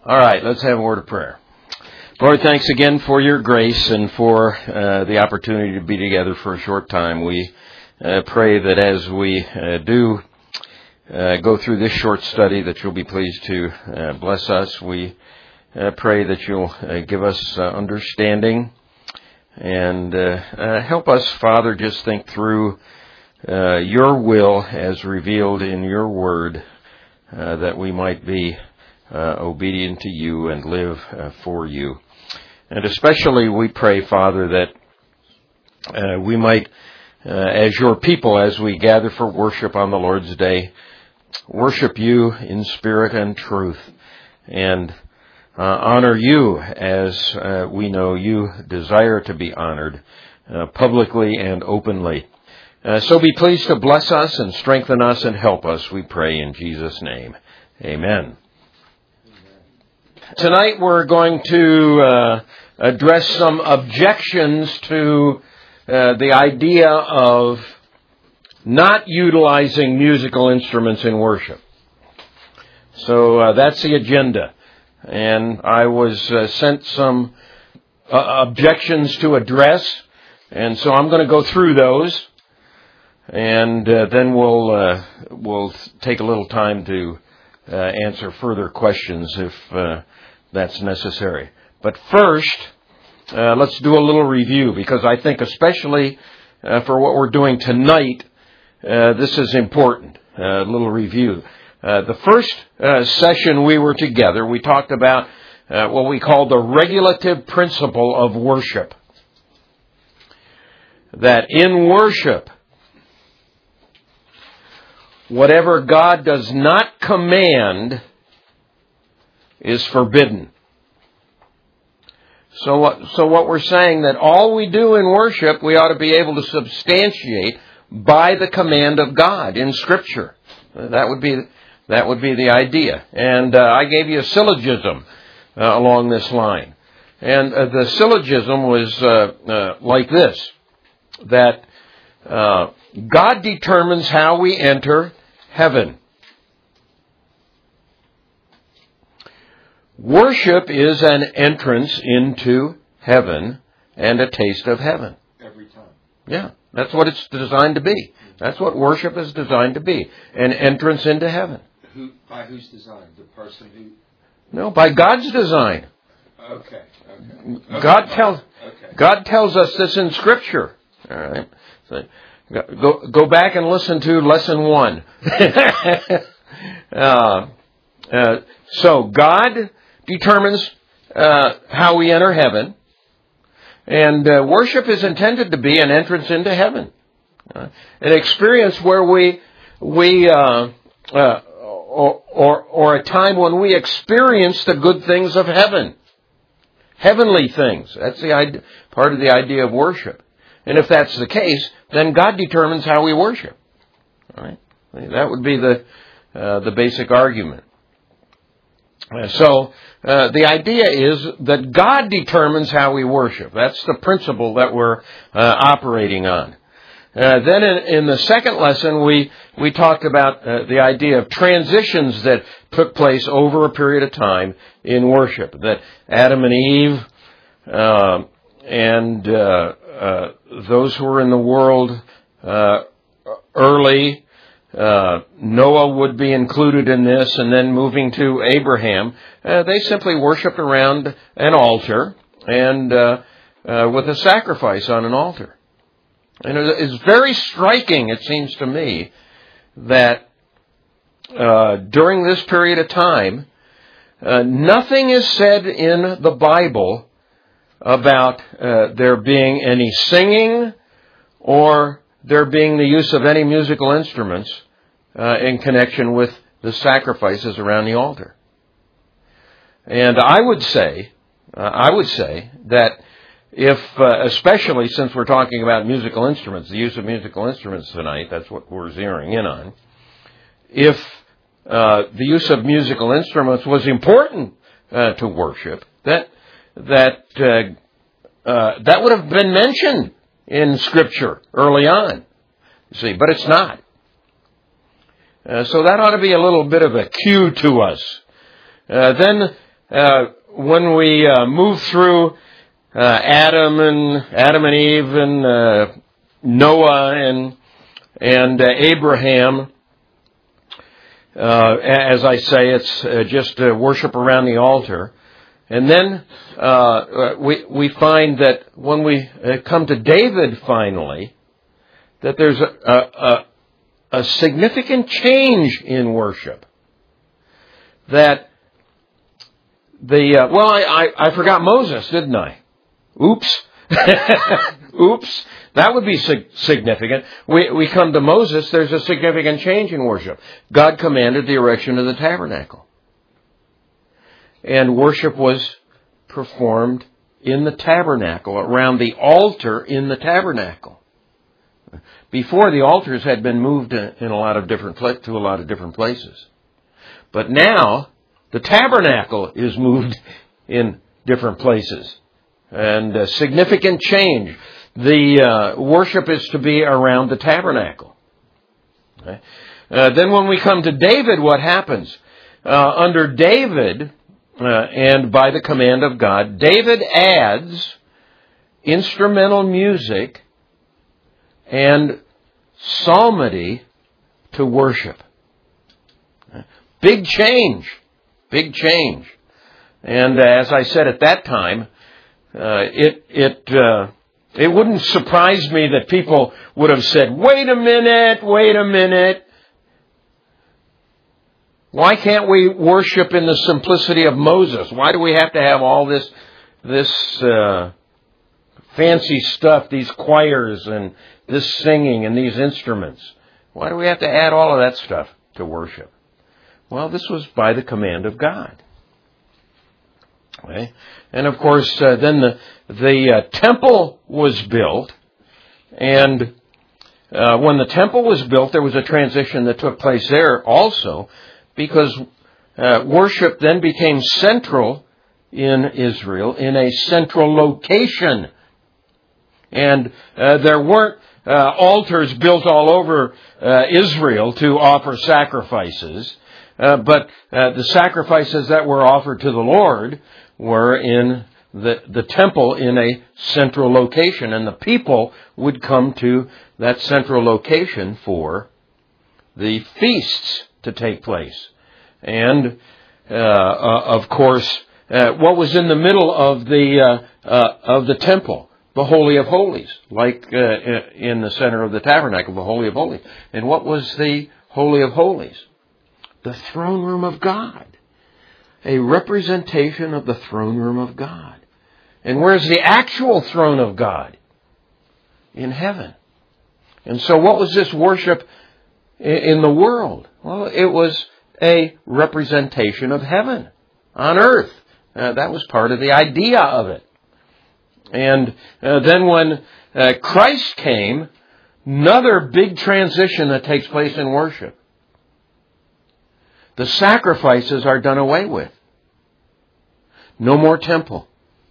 All right, let's have a word of prayer. Lord, thanks again for your grace and for the opportunity to be together for a short time. We pray that as we do go through this short study, that you'll be pleased to bless us. We pray that you'll give us understanding and help us, Father, just think through your will as revealed in your word, that we might be obedient to you and live for you. And especially we pray, Father, that we might, as your people, as we gather for worship on the Lord's Day, worship you in spirit and truth, and honor you as we know you desire to be honored, publicly and openly. So be pleased to bless us and strengthen us and help us, we pray in Jesus' name. Amen. Tonight we're going to address some objections to the idea of not utilizing musical instruments in worship. So that's the agenda. And I was sent some objections to address, and so I'm going to go through those, and then we'll take a little time to answer further questions if that's necessary. But first, let's do a little review, because I think especially for what we're doing tonight, this is important. A little review. The first session we were together, we talked about what we call the regulative principle of worship. That in worship, whatever God does not command is forbidden. So what we're saying, that all we do in worship, we ought to be able to substantiate by the command of God in Scripture. That would be the idea. And I gave you a syllogism along this line. And the syllogism was like this, that God determines how we enter heaven. Worship is an entrance into heaven and a taste of heaven. Every time. Yeah, that's what it's designed to be. That's what worship is designed to be, an entrance into heaven. By whose design? The person who... No, by God's design. Okay. God tells us this in Scripture. All right. So, go back and listen to lesson 1. So God determines how we enter heaven, and worship is intended to be an entrance into heaven, an experience where we or a time when we experience the good things of heaven, heavenly things. That's the part of the idea of worship. And if that's the case, then God determines how we worship. All right, that would be the basic argument. So the idea is that God determines how we worship. That's the principle that we're operating on. Then in the second lesson, we talked about the idea of transitions that took place over a period of time in worship. That Adam and Eve and those who were in the world early, Noah would be included in this, and then moving to Abraham, they simply worshipped around an altar and with a sacrifice on an altar. And it's very striking, it seems to me, that during this period of time, nothing is said in the Bible about there being any singing or there being the use of any musical instruments in connection with the sacrifices around the altar. And I would say that if, especially since we're talking about musical instruments, the use of musical instruments tonight, that's what we're zeroing in on. If the use of musical instruments was important to worship, that would have been mentioned in Scripture early on. You see, but it's not. So that ought to be a little bit of a cue to us. Then when we move through Adam and Eve and Noah and Abraham, as I say, it's just worship around the altar. And then we find that when we come to David finally, that there's a significant change in worship. That I forgot Moses, didn't I? Oops. Oops. That would be significant. We come to Moses, there's a significant change in worship. God commanded the erection of the tabernacle. And worship was performed in the tabernacle, around the altar in the tabernacle. Before, the altars had been moved to a lot of different places. But now, the tabernacle is moved in different places. And a significant change. The worship is to be around the tabernacle. Okay? Then when we come to David, what happens? Under David, and by the command of God, David adds instrumental music and psalmody to worship. Big change. Big change. And as I said at that time, it wouldn't surprise me that people would have said, wait a minute. Why can't we worship in the simplicity of Moses? Why do we have to have all this fancy stuff, these choirs and this singing and these instruments? Why do we have to add all of that stuff to worship? Well, this was by the command of God. Okay? And of course, then the temple was built, and when the temple was built, there was a transition that took place there also, because worship then became central in Israel, in a central location. And there weren't altars built all over Israel to offer sacrifices, but the sacrifices that were offered to the Lord were in the temple in a central location, and the people would come to that central location for the feasts to take place. And of course, what was in the middle of the temple? The Holy of Holies, like in the center of the tabernacle, the Holy of Holies. And what was the Holy of Holies? The throne room of God. A representation of the throne room of God. And where's the actual throne of God? In heaven. And so what was this worship in the world? Well, it was a representation of heaven on earth. That was part of the idea of it. And then when Christ came, another big transition that takes place in worship. The sacrifices are done away with. No more temple.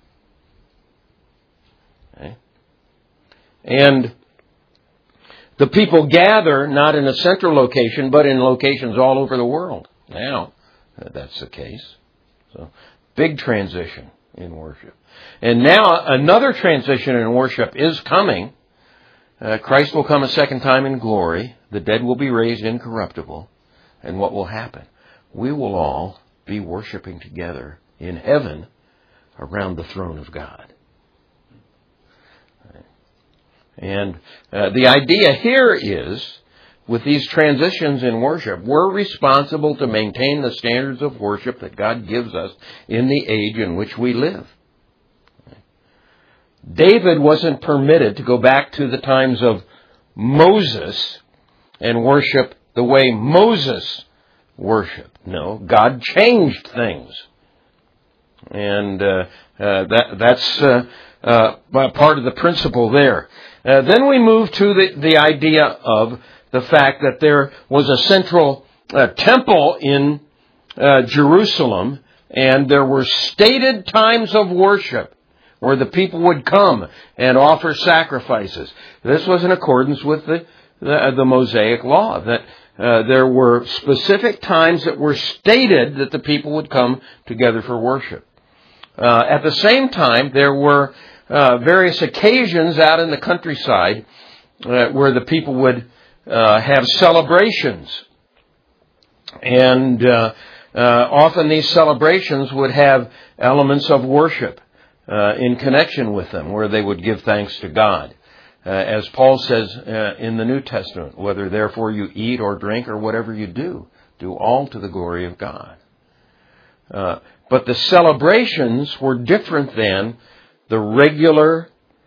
Okay. And the people gather not in a central location, but in locations all over the world. Now, that's the case. So, big transition in worship. And now, another transition in worship is coming. Christ will come a second time in glory. The dead will be raised incorruptible. And what will happen? We will all be worshiping together in heaven around the throne of God. And the idea here is, with these transitions in worship, we're responsible to maintain the standards of worship that God gives us in the age in which we live. David wasn't permitted to go back to the times of Moses and worship the way Moses worshiped. No, God changed things. And that's part of the principle there. Then we move to the idea of the fact that there was a central temple in Jerusalem, and there were stated times of worship where the people would come and offer sacrifices. This was in accordance with the Mosaic law, that there were specific times that were stated that the people would come together for worship. At the same time, there were various occasions out in the countryside where the people would have celebrations. And often these celebrations would have elements of worship in connection with them, where they would give thanks to God. As Paul says in the New Testament, whether therefore you eat or drink or whatever you do all to the glory of God. But the celebrations were different than the regular,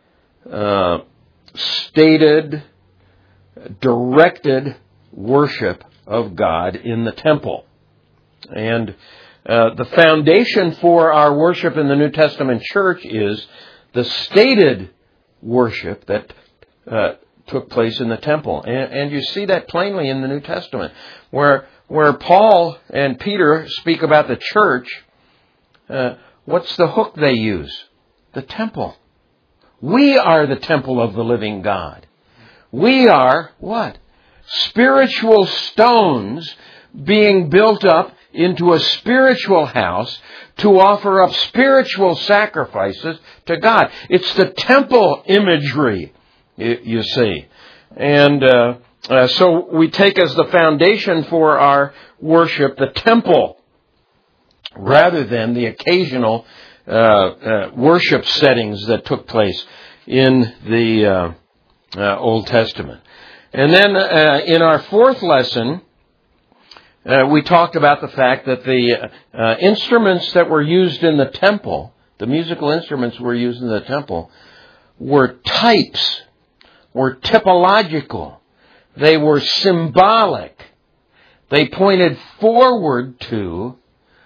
stated, directed worship of God in the temple. And the foundation for our worship in the New Testament church is the stated worship that took place in the temple. And you see that plainly in the New Testament, where Paul and Peter speak about the church. What's the hook they use? The temple. We are the temple of the living God. We are what? Spiritual stones being built up into a spiritual house to offer up spiritual sacrifices to God. It's the temple imagery, you see. And so we take as the foundation for our worship the temple, rather than the occasional worship settings that took place in the Old Testament. And then in our fourth lesson, we talked about the fact that the instruments that were used in the temple, the musical instruments were used in the temple, were types, were typological. They were symbolic. They pointed forward to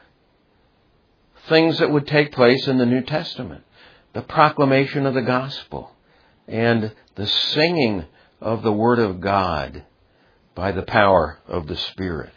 things that would take place in the New Testament. The proclamation of the gospel and the singing of the Word of God by the power of the Spirit.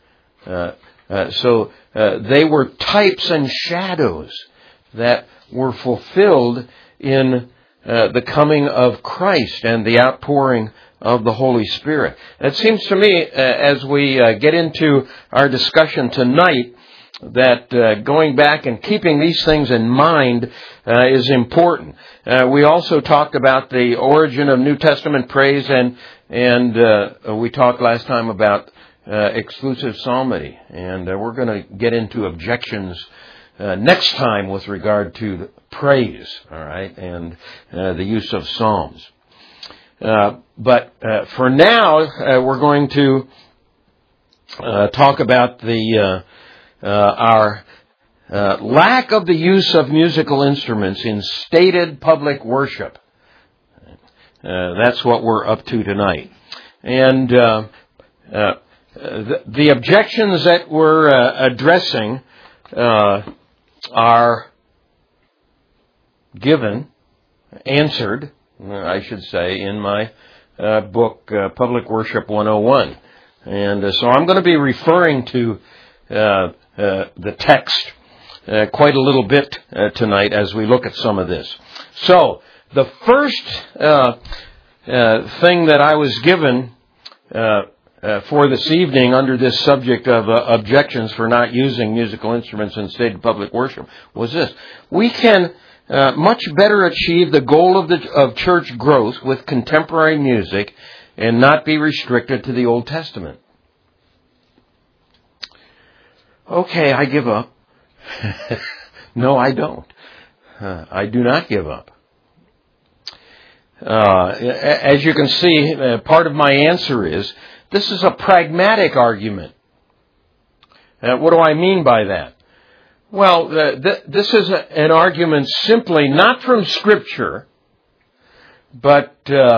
So they were types and shadows that were fulfilled in the coming of Christ and the outpouring of the Holy Spirit. It seems to me, as we get into our discussion tonight, that going back and keeping these things in mind is important. We also talked about the origin of New Testament praise, and we talked last time about exclusive psalmody, and we're going to get into objections next time with regard to praise, all right, and the use of psalms. But for now, we're going to talk about our lack of the use of musical instruments in stated public worship. That's what we're up to tonight. And the objections that we're addressing are answered, I should say, in my book, Public Worship 101. And so I'm going to be referring to the text quite a little bit tonight as we look at some of this. So, the first thing that I was given for this evening under this subject of objections for not using musical instruments in stated public worship was this. We can much better achieve the goal of church growth with contemporary music and not be restricted to the Old Testament. Okay, I give up. No, I don't. I do not give up. As you can see, part of my answer is, this is a pragmatic argument. What do I mean by that? Well, this is an argument simply not from Scripture, but,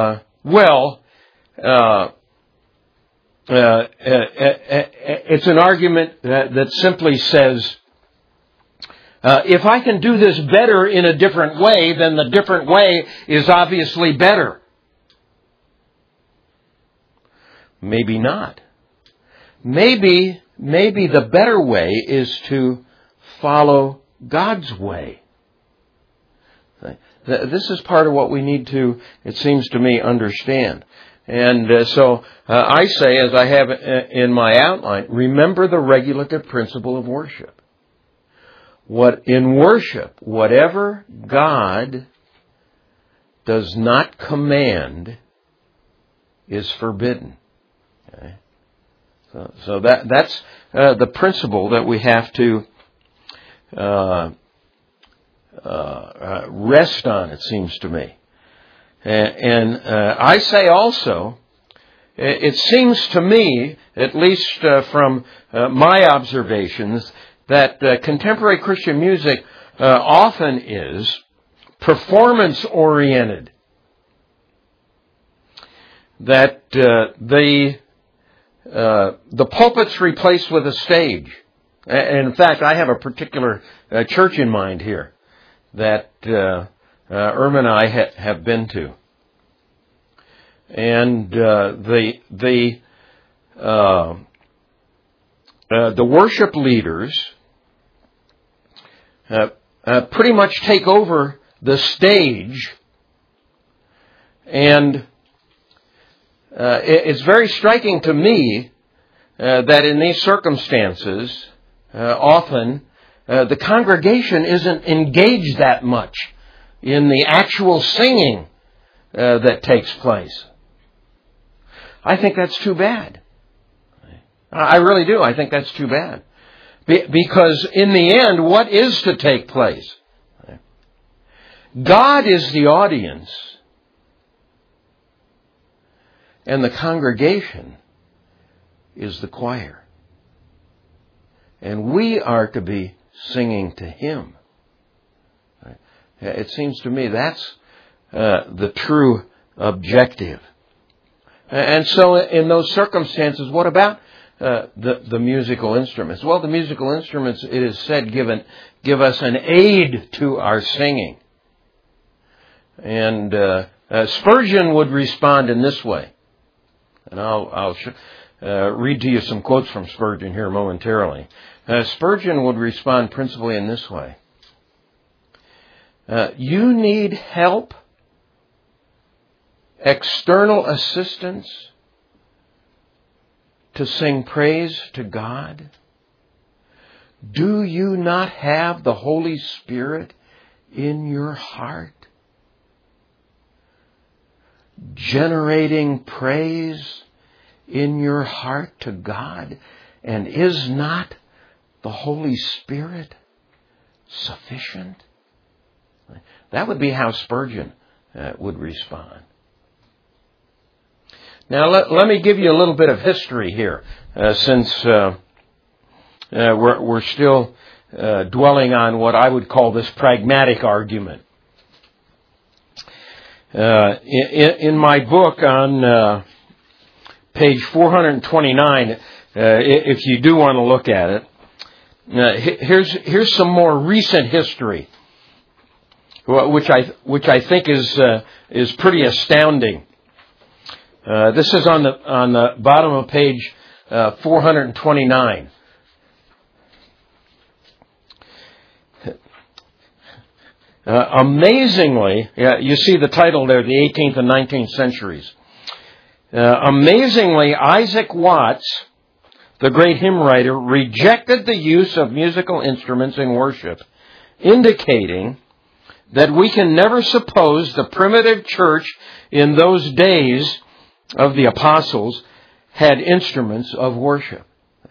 it's an argument that simply says, if I can do this better in a different way, then the different way is obviously better. Maybe not. Maybe the better way is to follow God's way. This is part of what we need to, it seems to me, understand. And so I say, as I have in my outline, remember the regulative principle of worship. In worship, whatever God does not command is forbidden. Okay? So that's the principle that we have to rest on, it seems to me. And I say also, it seems to me, at least from my observations, that contemporary Christian music often is performance-oriented. That the pulpit's replaced with a stage. And in fact, I have a particular church in mind here that Irma and I have been to. And the worship leaders pretty much take over the stage, and it's very striking to me that in these circumstances, often the congregation isn't engaged that much in the actual singing that takes place. I think that's too bad. I really do. I think that's too bad. Because in the end, what is to take place? God is the audience, and the congregation is the choir. And we are to be singing to Him. It seems to me that's the true objective. And so in those circumstances, what about the musical instruments? Well, the musical instruments, it is said, give us an aid to our singing. And Spurgeon would respond in this way. And I'll read to you some quotes from Spurgeon here momentarily. Spurgeon would respond principally in this way. You need help, external assistance to sing praise to God? Do you not have the Holy Spirit in your heart, generating praise in your heart to God? And is not the Holy Spirit sufficient? That would be how Spurgeon would respond. Now, let me give you a little bit of history here, since we're still dwelling on what I would call this pragmatic argument. In my book on page 429, if you do want to look at it, here's some more recent history, which I think is pretty astounding. This is on the bottom of page 429. Amazingly, you see the title there, the 18th and 19th centuries. Amazingly, Isaac Watts, the great hymn writer, rejected the use of musical instruments in worship, indicating that we can never suppose the primitive church in those days of the apostles had instruments of worship.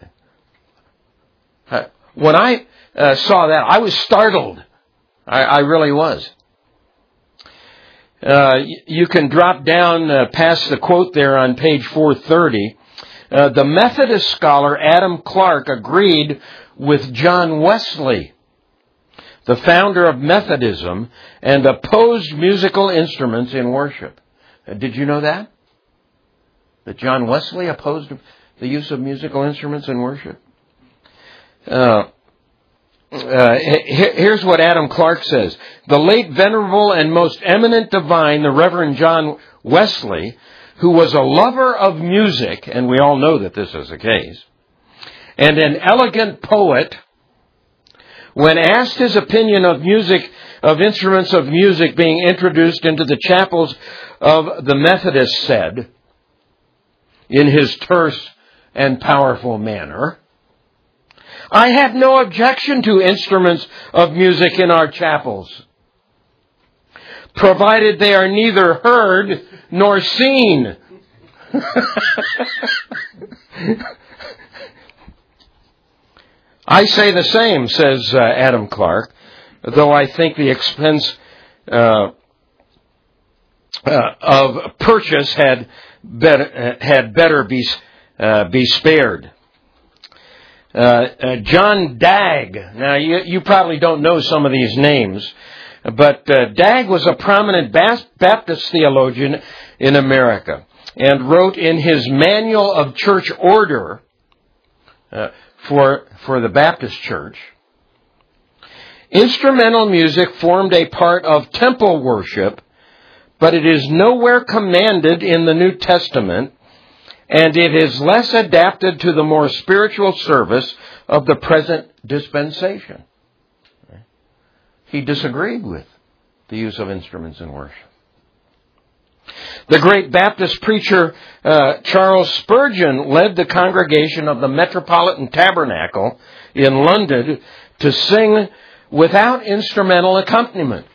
When I saw that, I was startled. I really was. You can drop down past the quote there on page 430. The Methodist scholar Adam Clarke agreed with John Wesley, the founder of Methodism, and opposed musical instruments in worship. Did you know that? That John Wesley opposed the use of musical instruments in worship? Here's what Adam Clarke says. The late venerable and most eminent divine, the Reverend John Wesley, who was a lover of music, and we all know that this is the case, and an elegant poet, when asked his opinion of music, of instruments of music being introduced into the chapels of the Methodists, said, in his terse and powerful manner. I have no objection to instruments of music in our chapels, provided they are neither heard nor seen. I say the same, says Adam Clark, though I think the expense of purchase had better be spared. John Dagg. Now, you probably don't know some of these names, but Dagg was a prominent Baptist theologian in America and wrote in his Manual of Church Order for the Baptist Church, instrumental music formed a part of temple worship, but it is nowhere commanded in the New Testament, and it is less adapted to the more spiritual service of the present dispensation. He disagreed with the use of instruments in worship. The great Baptist preacher Charles Spurgeon led the congregation of the Metropolitan Tabernacle in London to sing without instrumental accompaniment.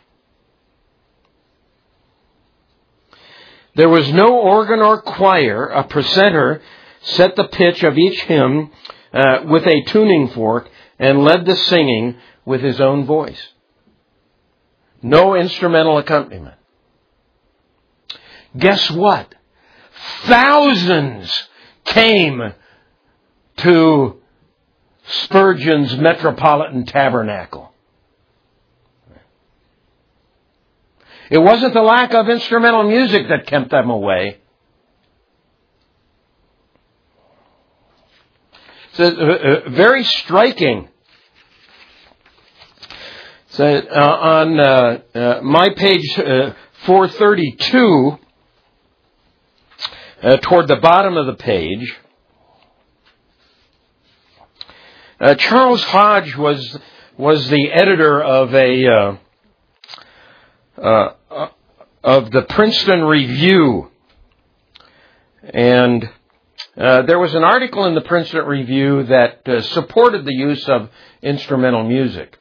There was no organ or choir. A presenter set the pitch of each hymn with a tuning fork and led the singing with his own voice. No instrumental accompaniment. Guess what? Thousands came to Spurgeon's Metropolitan Tabernacle. It wasn't the lack of instrumental music that kept them away. It's very striking. So, on my page 432, toward the bottom of the page, Charles Hodge was the editor of the Princeton Review, and there was an article in the Princeton Review that supported the use of instrumental music.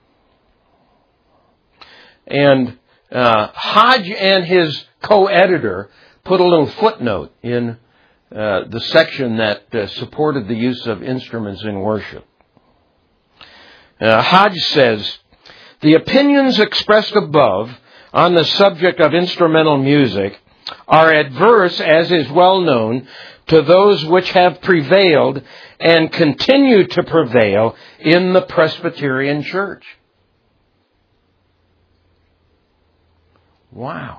And Hodge and his co-editor put a little footnote in the section that supported the use of instruments in worship. Hodge says, "The opinions expressed above on the subject of instrumental music are adverse, as is well known, to those which have prevailed and continue to prevail in the Presbyterian Church." Wow.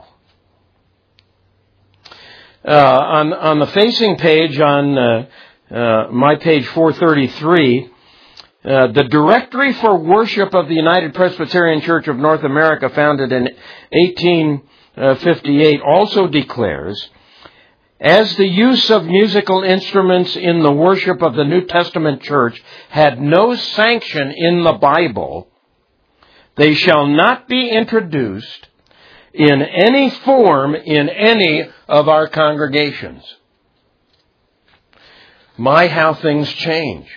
On the facing page on my page 433, the Directory for Worship of the United Presbyterian Church of North America, founded in 1858, also declares, "As the use of musical instruments in the worship of the New Testament Church had no sanction in the Bible, they shall not be introduced in any form in any of our congregations." My, how things change.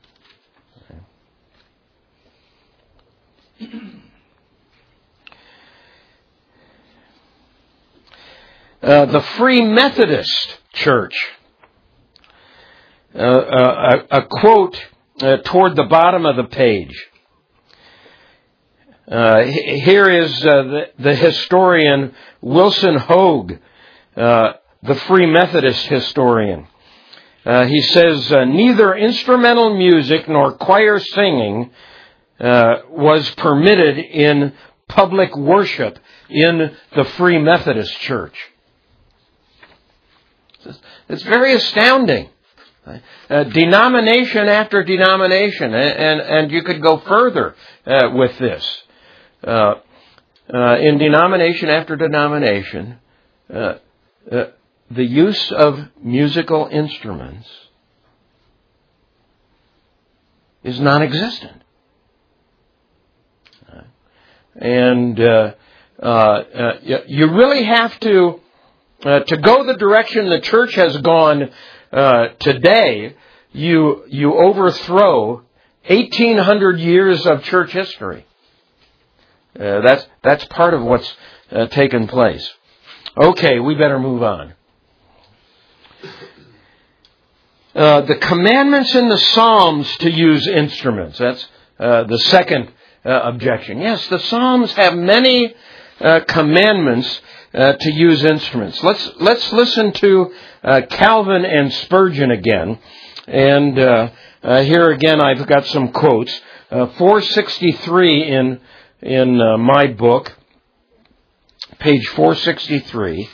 The Free Methodist Church. A quote toward the bottom of the page. Here is the historian Wilson Hogue, the Free Methodist historian. He says, "Neither instrumental music nor choir singing was permitted in public worship in the Free Methodist Church." It's very astounding. Denomination after denomination, and you could go further with this. In denomination after denomination, the use of musical instruments is non-existent. And you really have to go the direction the church has gone today you overthrow 1,800 years of church history. That's part of what's taken place. Okay, we better move on. The commandments in the Psalms to use instruments. That's the second objection. Yes, the Psalms have many commandments to use instruments. Let's listen to Calvin and Spurgeon again. And here again, I've got some quotes. 463 in my book, page 463.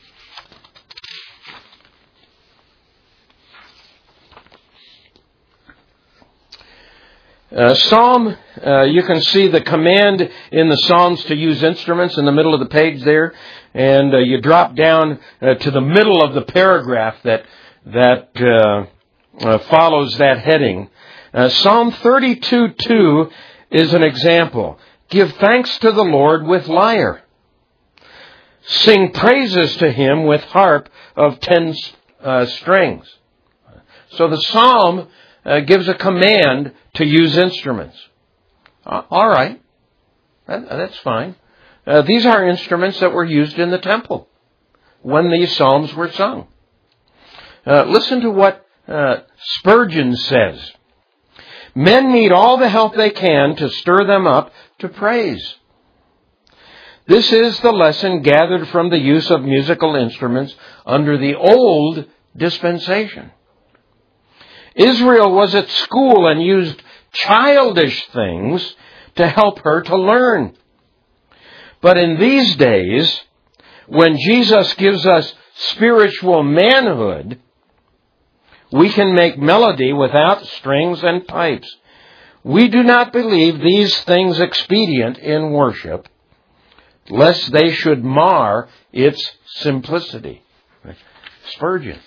Psalm, you can see the command in the Psalms to use instruments in the middle of the page there, and you drop down to the middle of the paragraph that follows that heading. Psalm 32:2 is an example. Give thanks to the Lord with lyre. Sing praises to Him with harp of 10 strings. So the Psalm gives a command to use instruments. All right. That's fine. These are instruments that were used in the temple when these Psalms were sung. Listen to what Spurgeon says. Men need all the help they can to stir them up to praise. This is the lesson gathered from the use of musical instruments under the old dispensation. Israel was at school and used childish things to help her to learn. But in these days, when Jesus gives us spiritual manhood, we can make melody without strings and pipes. We do not believe these things expedient in worship, lest they should mar its simplicity. Spurgeon.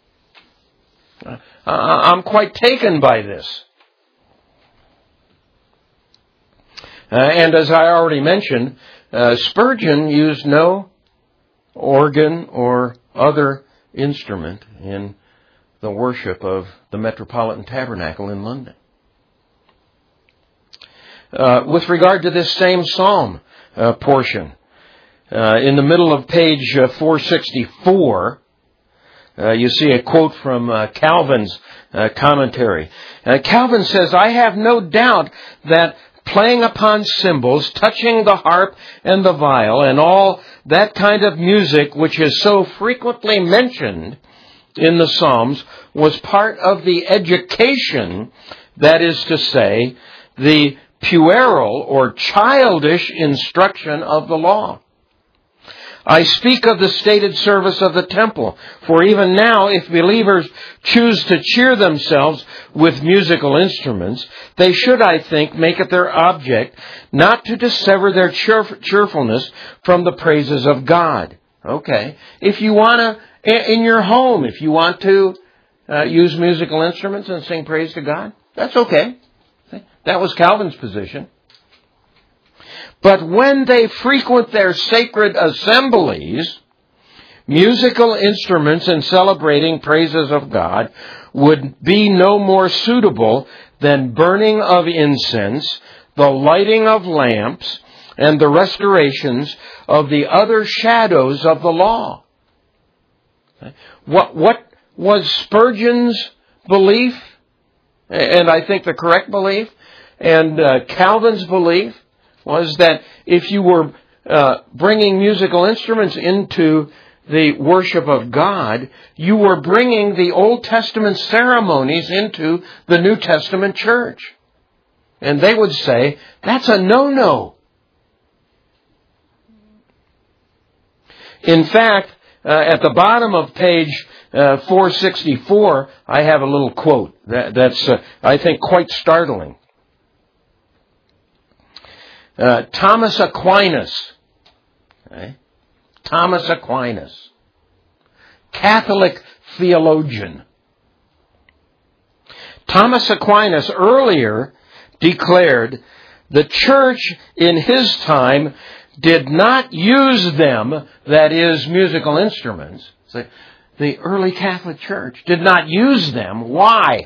I'm quite taken by this. And as I already mentioned, Spurgeon used no organ or other instrument in the worship of the Metropolitan Tabernacle in London. With regard to this same psalm portion, in the middle of page 464, you see a quote from Calvin's commentary. Calvin says, I have no doubt that playing upon cymbals, touching the harp and the viol, and all that kind of music which is so frequently mentioned in the Psalms was part of the education, that is to say, the puerile or childish instruction of the law. I speak of the stated service of the temple, for even now, if believers choose to cheer themselves with musical instruments, they should, I think, make it their object not to dissever their cheerfulness from the praises of God. Okay. If you want to, in your home, if you want to use musical instruments and sing praise to God, that's okay. That was Calvin's position. But when they frequent their sacred assemblies, musical instruments in celebrating praises of God would be no more suitable than burning of incense, the lighting of lamps, and the restorations of the other shadows of the law. What was Spurgeon's belief, and I think the correct belief, and Calvin's belief, was that if you were bringing musical instruments into the worship of God, you were bringing the Old Testament ceremonies into the New Testament church. And they would say, that's a no-no. In fact, at the bottom of page 464, I have a little quote that's, I think, quite startling. Thomas Aquinas, Thomas Aquinas, Catholic theologian. Thomas Aquinas earlier declared the church in his time did not use them, that is, musical instruments. the early Catholic Church did not use them. Why?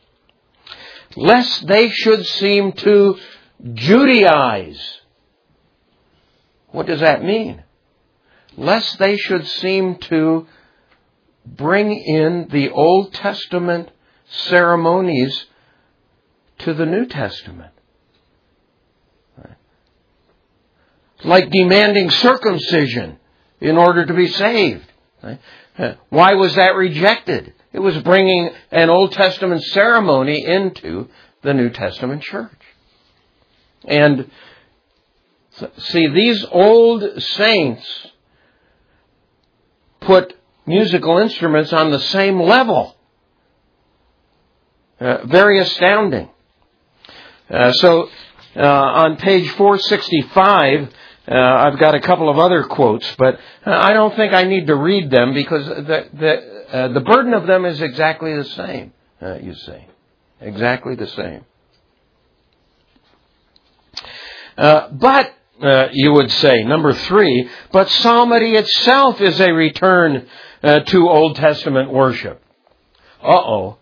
Lest they should seem to Judaize. What does that mean? Lest they should seem to bring in the Old Testament ceremonies to the New Testament. Like demanding circumcision in order to be saved. Why was that rejected? It was bringing an Old Testament ceremony into the New Testament church. And see, these old saints put musical instruments on the same level. Very astounding. So on page 465, I've got a couple of other quotes, but I don't think I need to read them because the burden of them is exactly the same, you see. Exactly the same. But, you would say, number 3, but psalmody itself is a return to Old Testament worship. Now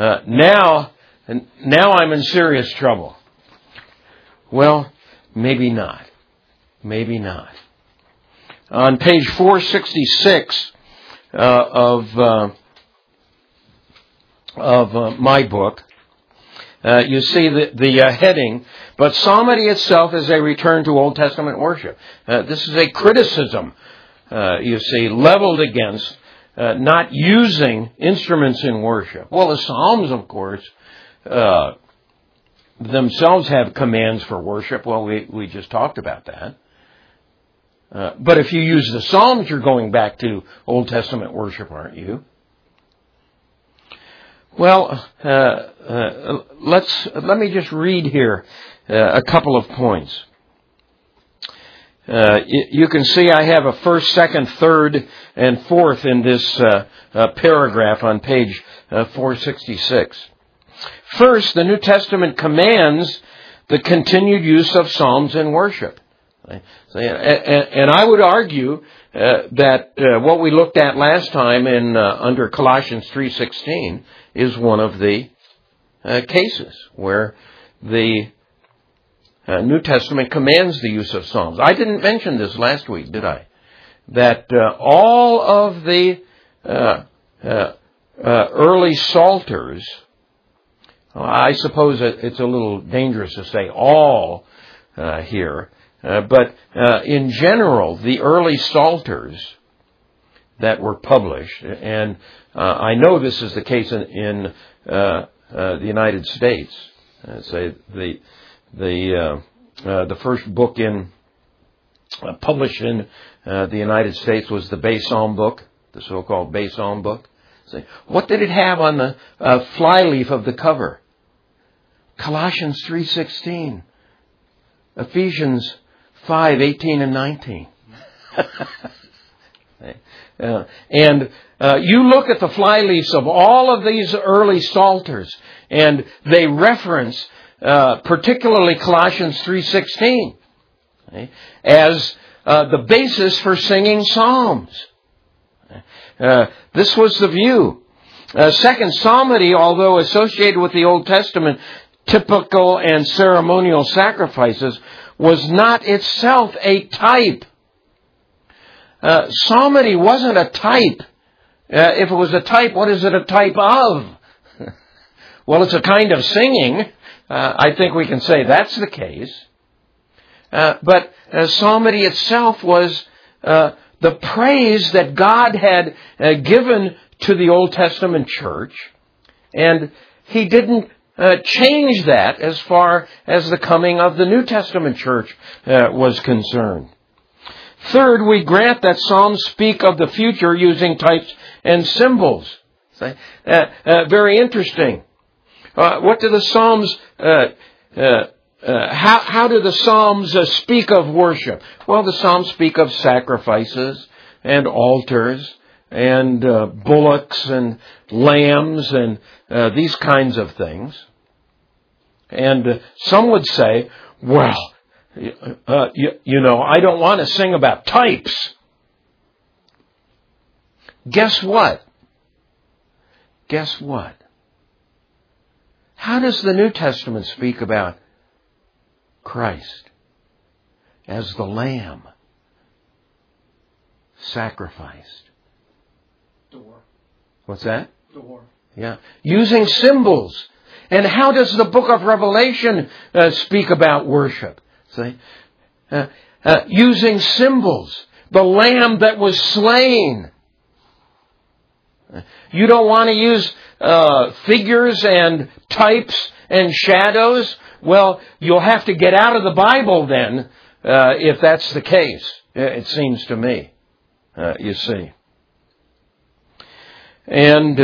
I'm in serious trouble. Well, maybe not. Maybe not. On page 466 of my book, you see the heading, but psalmody itself is a return to Old Testament worship. This is a criticism, you see, leveled against not using instruments in worship. Well, the Psalms, of course, themselves have commands for worship. Well, we just talked about that. But if you use the Psalms, you're going back to Old Testament worship, aren't you? Well, let me just read here a couple of points. You can see I have a first, second, third, and fourth in this paragraph on page 466. First, the New Testament commands the continued use of psalms in worship. And I would argue that what we looked at last time in under Colossians 3:16 is one of the cases where the New Testament commands the use of psalms. I didn't mention this last week, did I? That all of the early psalters, I suppose it's a little dangerous to say all here, but in general, the early psalters that were published, and I know this is the case in the United States. Say the first book published in the United States was the Bay Psalm book, the so-called Bay Psalm book. See, what did it have on the flyleaf of the cover? Colossians 3:16, Ephesians 5:18 and 19. And you look at the flyleaves of all of these early psalters, and they reference particularly Colossians 3:16 as the basis for singing psalms. This was the view. Second, psalmody, although associated with the Old Testament typical and ceremonial sacrifices, was not itself a type. Psalmody wasn't a type. If it was a type, what is it a type of? Well, it's a kind of singing. I think we can say that's the case. But psalmody itself was the praise that God had given to the Old Testament church, and He didn't change that as far as the coming of the New Testament church was concerned. Third, we grant that Psalms speak of the future using types and symbols. Very interesting. What do the Psalms? How do the Psalms speak of worship? Well, the Psalms speak of sacrifices and altars and bullocks and lambs and these kinds of things. And some would say, well, I don't want to sing about types. Guess what? guess what? How does the New Testament speak about Christ as the Lamb sacrificed? Door. What's that? Door. Yeah. Using symbols. And how does the book of Revelation speak about worship? See? Using symbols. The Lamb that was slain. You don't want to use figures and types and shadows? Well, you'll have to get out of the Bible then, if that's the case, it seems to me. You see. And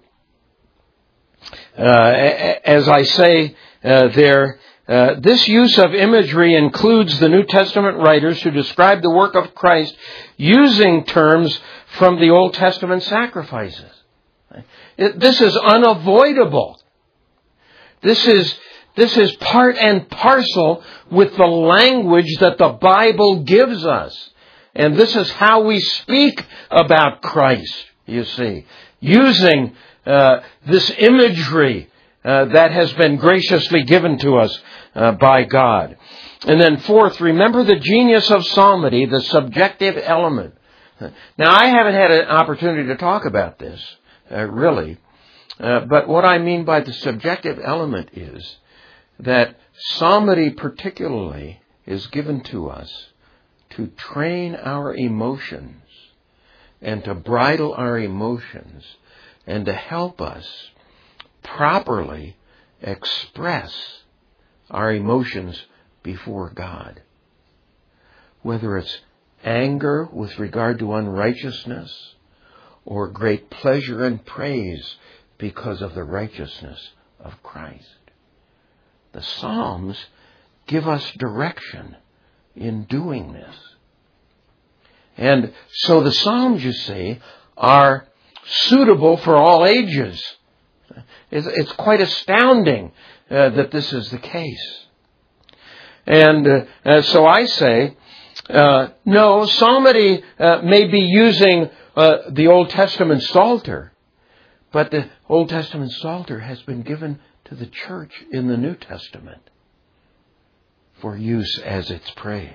as I say there, this use of imagery includes the New Testament writers who describe the work of Christ using terms from the Old Testament sacrifices. This is unavoidable. This is part and parcel with the language that the Bible gives us. And this is how we speak about Christ, you see. Using this imagery that has been graciously given to us by God. And then fourth, remember the genius of psalmody, the subjective element. Now, I haven't had an opportunity to talk about this, really. But what I mean by the subjective element is that psalmody particularly is given to us to train our emotions and to bridle our emotions and to help us properly express our emotions before God. Whether it's anger with regard to unrighteousness or great pleasure and praise because of the righteousness of Christ. The Psalms give us direction in doing this. And so the Psalms, you see, are suitable for all ages. It's quite astounding that this is the case. And so I say, no, psalmody may be using the Old Testament Psalter, but the Old Testament Psalter has been given to the church in the New Testament for use as its praise.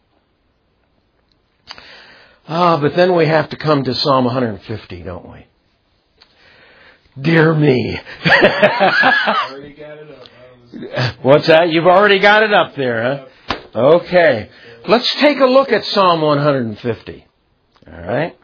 But then we have to come to Psalm 150, don't we? Dear me. Already got it up. What's that? You've already got it up there, huh? Okay. Let's take a look at Psalm 150. All right?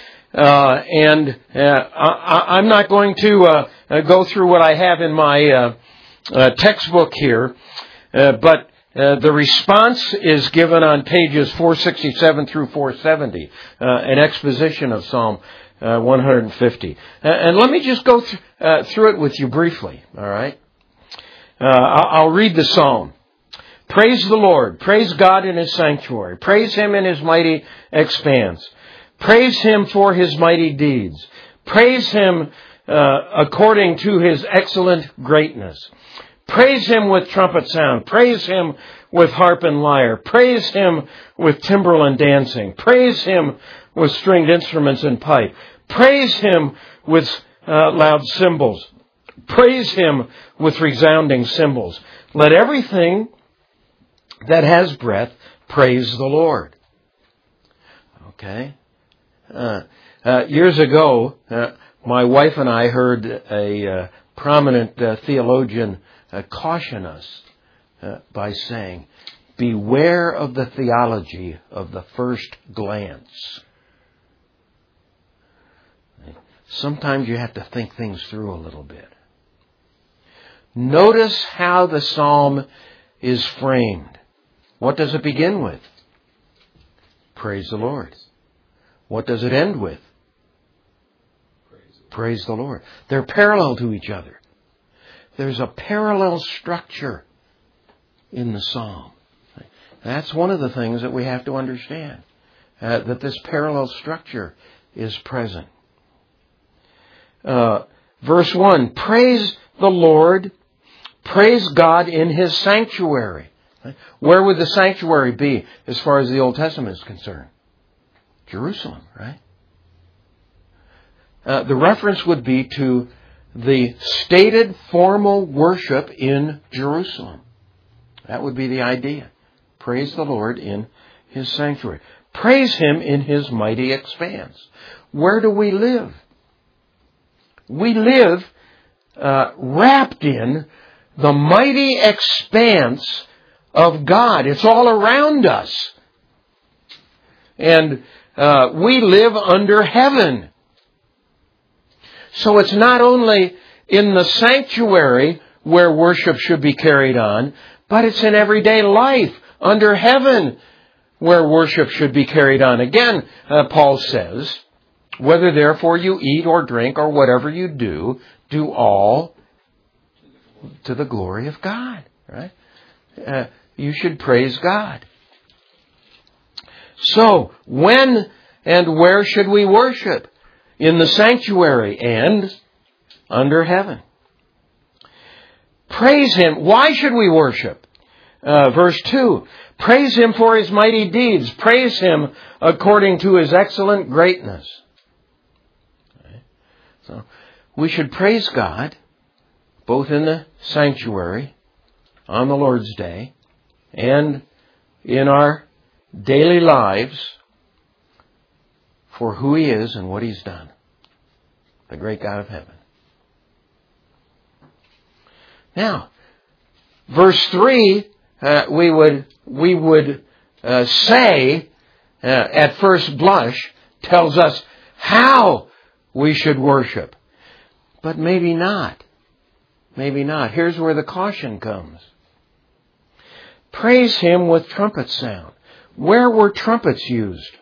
I'm not going to go through what I have in my textbook here, but the response is given on pages 467 through 470, an exposition of Psalm 150. And let me just go through it with you briefly, all right? I'll read the psalm. Praise the Lord. Praise God in His sanctuary. Praise Him in His mighty expanse. Praise Him for His mighty deeds. Praise Him according to His excellent greatness. Praise Him with trumpet sound. Praise Him with harp and lyre. Praise Him with timbrel and dancing. Praise Him with stringed instruments and pipe. Praise Him with loud cymbals. Praise Him with resounding cymbals. Let everything that has breath praise the Lord. Okay? Years ago, my wife and I heard a prominent theologian caution us by saying, beware of the theology of the first glance. Sometimes you have to think things through a little bit. Notice how the psalm is framed. What does it begin with? Praise the Lord. What does it end with? Praise the Lord. They're parallel to each other. There's a parallel structure in the psalm. That's one of the things that we have to understand, that this parallel structure is present. Verse 1, praise the Lord, praise God in His sanctuary. Where would the sanctuary be as far as the Old Testament is concerned? Jerusalem, right? The reference would be to the stated formal worship in Jerusalem. That would be the idea. Praise the Lord in His sanctuary. Praise Him in His mighty expanse. Where do we live? We live wrapped in the mighty expanse of God. It's all around us. And we live under heaven. So it's not only in the sanctuary where worship should be carried on, but it's in everyday life under heaven where worship should be carried on. Again, Paul says, whether therefore you eat or drink or whatever you do, do all to the glory of God. Right? You should praise God. So, when and where should we worship? In the sanctuary and under heaven. Praise Him. Why should we worship? Verse 2. Praise Him for His mighty deeds. Praise Him according to His excellent greatness. Okay. So, we should praise God both in the sanctuary on the Lord's Day and in our daily lives for who He is and what He's done. The great God of heaven. Now, verse 3, we would say, at first blush, tells us how we should worship. But maybe not. Maybe not. Here's where the caution comes. Praise Him with trumpet sound. Where were trumpets used?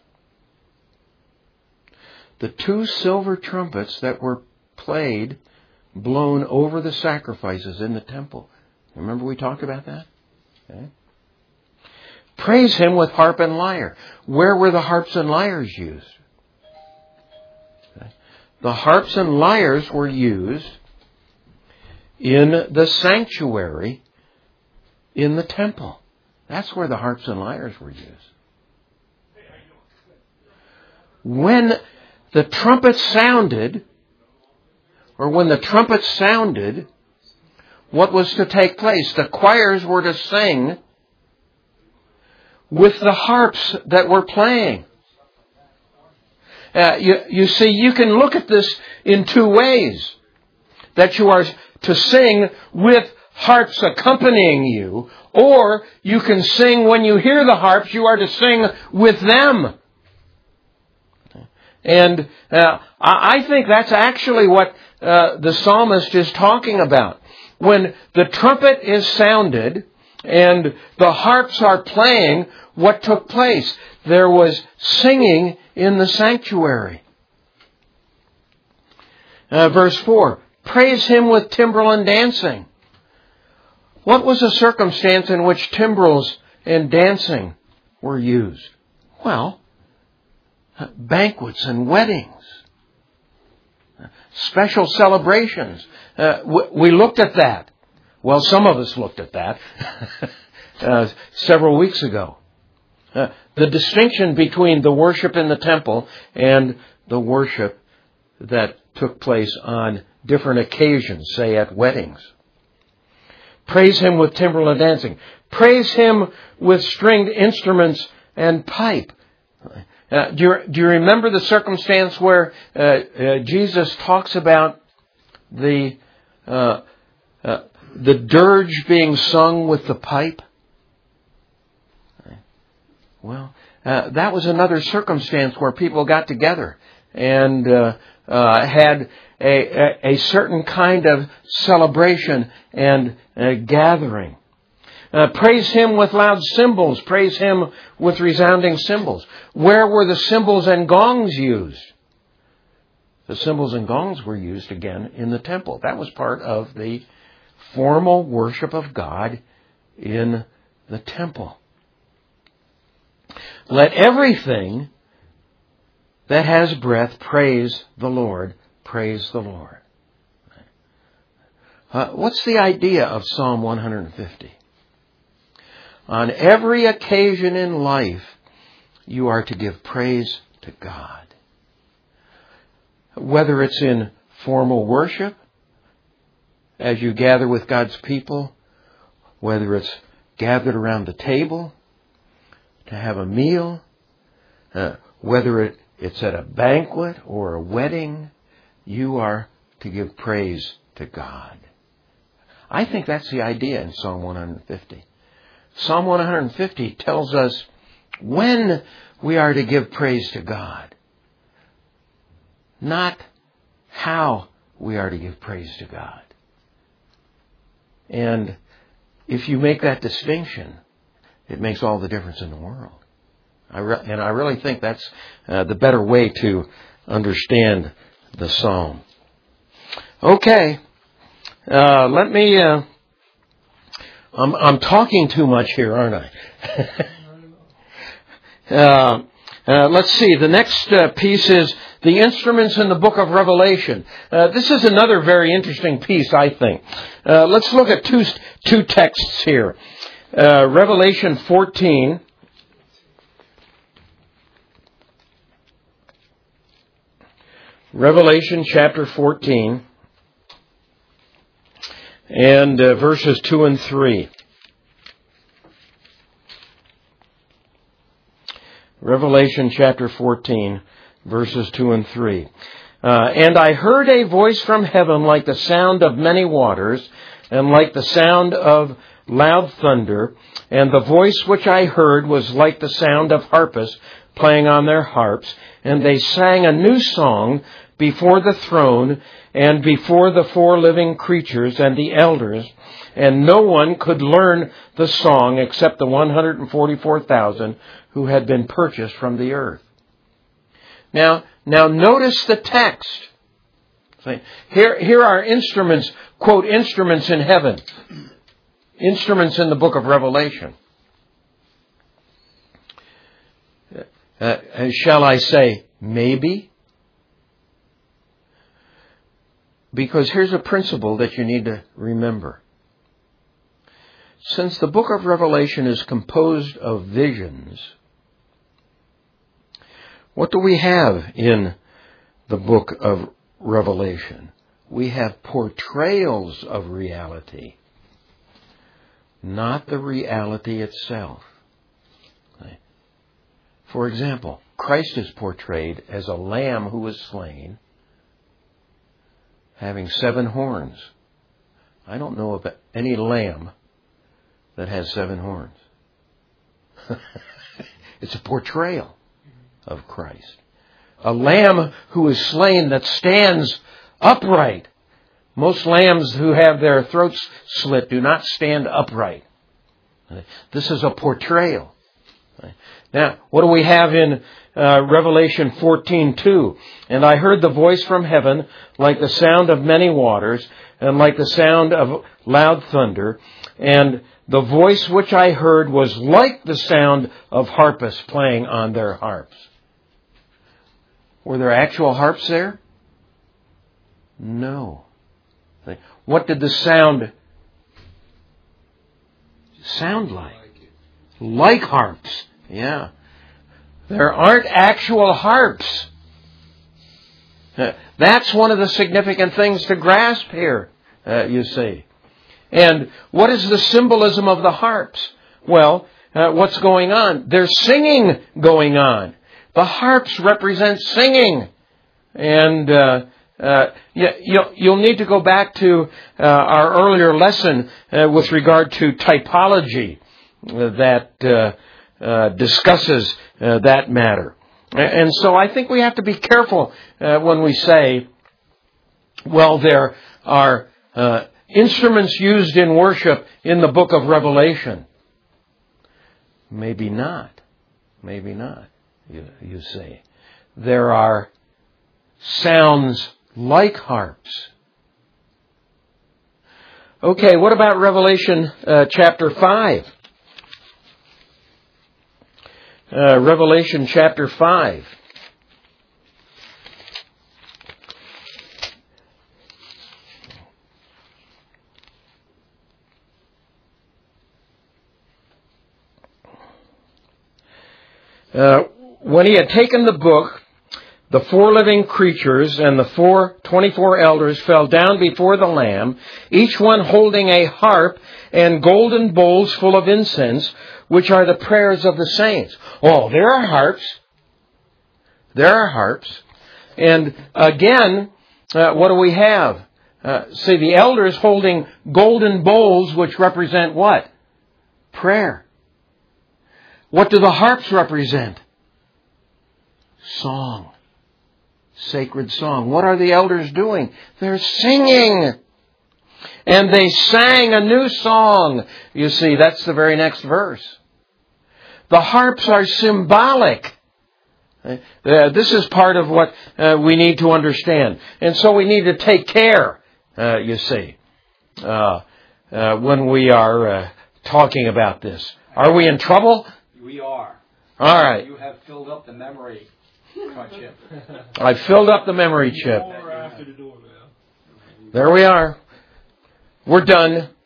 The 2 silver trumpets that were played, blown over the sacrifices in the temple. Remember we talked about that? Okay. Praise Him with harp and lyre. Where were the harps and lyres used? Okay. The harps and lyres were used in the sanctuary in the temple. That's where the harps and lyres were used. When the trumpet sounded, what was to take place? The choirs were to sing with the harps that were playing. You see, you can look at this in 2 ways. That you are to sing with harps accompanying you, or you can sing when you hear the harps, you are to sing with them. And I think that's actually what the psalmist is talking about. When the trumpet is sounded and the harps are playing, what took place? There was singing in the sanctuary. Verse 4, praise Him with timbrel and dancing. What was the circumstance in which timbrels and dancing were used? Well, banquets and weddings. Special celebrations. We looked at that. Well, some of us looked at that several weeks ago. The distinction between the worship in the temple and the worship that took place on different occasions, say at weddings. Praise Him with timbrel and dancing. Praise Him with stringed instruments and pipe. Do you remember the circumstance where Jesus talks about the dirge being sung with the pipe? Well, that was another circumstance where people got together and had a certain kind of celebration and gathering. Praise Him with loud cymbals. Praise Him with resounding cymbals. Where were the cymbals and gongs used? The cymbals and gongs were used again in the temple. That was part of the formal worship of God in the temple. Let everything that has breath praise the Lord. Praise the Lord. What's the idea of Psalm 150? On every occasion in life, you are to give praise to God. Whether it's in formal worship as you gather with God's people, whether it's gathered around the table to have a meal, whether it's at a banquet or a wedding, you are to give praise to God. I think that's the idea in Psalm 150. Psalm 150 tells us when we are to give praise to God, not how we are to give praise to God. And if you make that distinction, it makes all the difference in the world. And I really think that's the better way to understand the psalm. Okay, let me. I'm talking too much here, aren't I? Let's see. The next piece is the instruments in the book of Revelation. This is another very interesting piece, I think. Let's look at two texts here. Revelation 14. Revelation chapter 14 and verses 2 and 3. Revelation chapter 14, verses 2 and 3. And I heard a voice from heaven like the sound of many waters, and like the sound of loud thunder. And the voice which I heard was like the sound of harpists playing on their harps. And they sang a new song before the throne and before the four living creatures and the elders. And no one could learn the song except the 144,000 who had been purchased from the earth. Now notice the text. Here are instruments, quote, instruments in heaven. Instruments in the book of Revelation. Shall I say maybe? Because here's a principle that you need to remember. Since the book of Revelation is composed of visions, what do we have in the book of Revelation? We have portrayals of reality, not the reality itself. For example, Christ is portrayed as a lamb who was slain, having 7 horns. I don't know of any lamb that has 7 horns. It's a portrayal of Christ. A lamb who is slain that stands upright. Most lambs who have their throats slit do not stand upright. This is a portrayal. Now, what do we have in Revelation 14:2? And I heard the voice from heaven like the sound of many waters and like the sound of loud thunder. And the voice which I heard was like the sound of harpists playing on their harps. Were there actual harps there? No. What did the sound sound like? Like harps. Yeah. There aren't actual harps. That's one of the significant things to grasp here, you see. And what is the symbolism of the harps? Well, what's going on? There's singing going on. The harps represent singing. And you'll need to go back to our earlier lesson with regard to typology that discusses that matter. And so I think we have to be careful when we say, well, there are instruments used in worship in the book of Revelation. Maybe not. Maybe not, you say. There are sounds like harps. Okay, what about Revelation chapter 5? Revelation chapter 5. When he had taken the book, the 4 living creatures and the 24 elders fell down before the Lamb, each one holding a harp and golden bowls full of incense, which are the prayers of the saints. Oh, there are harps. There are harps. And again, what do we have? See, the elders holding golden bowls, which represent what? Prayer. What do the harps represent? Song. Sacred song. What are the elders doing? They're singing. And they sang a new song. You see, that's the very next verse. The harps are symbolic. This is part of what we need to understand. And so we need to take care, you see, when we are talking about this. Are we in trouble? We are. All right. You have filled up the memory chip. I've filled up the memory chip. There we are. We're done.